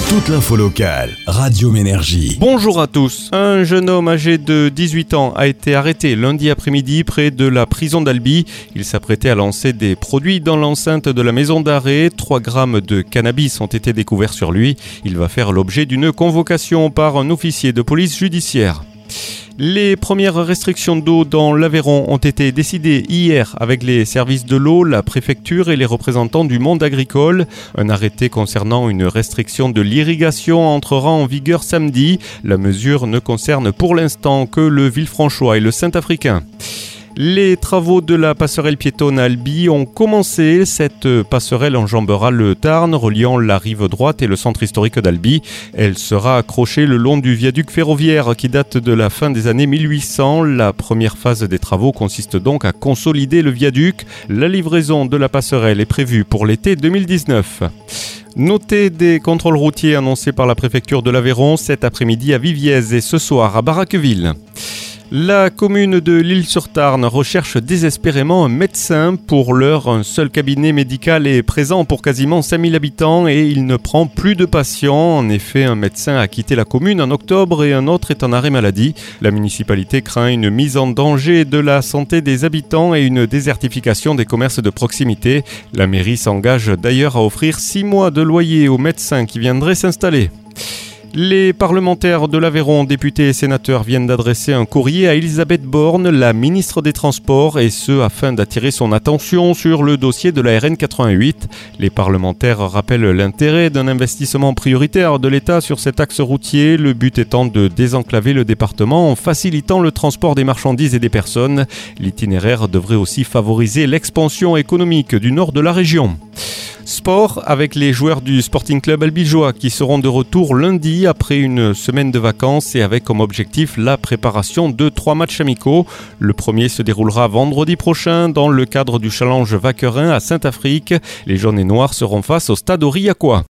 Toute l'info locale, Radio Ménergie. Bonjour à tous. Un jeune homme âgé de 18 ans a été arrêté lundi après-midi près de la prison d'Albi. Il s'apprêtait à lancer des produits dans l'enceinte de la maison d'arrêt. 3 grammes de cannabis ont été découverts sur lui. Il va faire l'objet d'une convocation par un officier de police judiciaire. Les premières restrictions d'eau dans l'Aveyron ont été décidées hier avec les services de l'eau, la préfecture et les représentants du monde agricole. Un arrêté concernant une restriction de l'irrigation entrera en vigueur samedi. La mesure ne concerne pour l'instant que le Villefranchois et le Saint-Africain. Les travaux de la passerelle piétonne à Albi ont commencé. Cette passerelle enjambera le Tarn, reliant la rive droite et le centre historique d'Albi. Elle sera accrochée le long du viaduc ferroviaire qui date de la fin des années 1800. La première phase des travaux consiste donc à consolider le viaduc. La livraison de la passerelle est prévue pour l'été 2019. Notez des contrôles routiers annoncés par la préfecture de l'Aveyron cet après-midi à Viviez et ce soir à Barraqueville. La commune de l'Isle-sur-Tarn recherche désespérément un médecin. Pour l'heure, un seul cabinet médical est présent pour quasiment 5000 habitants et il ne prend plus de patients. En effet, un médecin a quitté la commune en octobre et un autre est en arrêt maladie. La municipalité craint une mise en danger de la santé des habitants et une désertification des commerces de proximité. La mairie s'engage d'ailleurs à offrir 6 mois de loyer aux médecins qui viendraient s'installer. Les parlementaires de l'Aveyron, députés et sénateurs, viennent d'adresser un courrier à Elisabeth Borne, la ministre des Transports, et ce afin d'attirer son attention sur le dossier de la RN 88. Les parlementaires rappellent l'intérêt d'un investissement prioritaire de l'État sur cet axe routier, le but étant de désenclaver le département en facilitant le transport des marchandises et des personnes. L'itinéraire devrait aussi favoriser l'expansion économique du nord de la région. Sport avec les joueurs du Sporting Club albigeois qui seront de retour lundi après une semaine de vacances et avec comme objectif la préparation de 3 matchs amicaux. Le premier se déroulera vendredi prochain dans le cadre du challenge Vacquerin à Saint-Afrique. Les jaunes et noirs seront face au stade Aurillacois.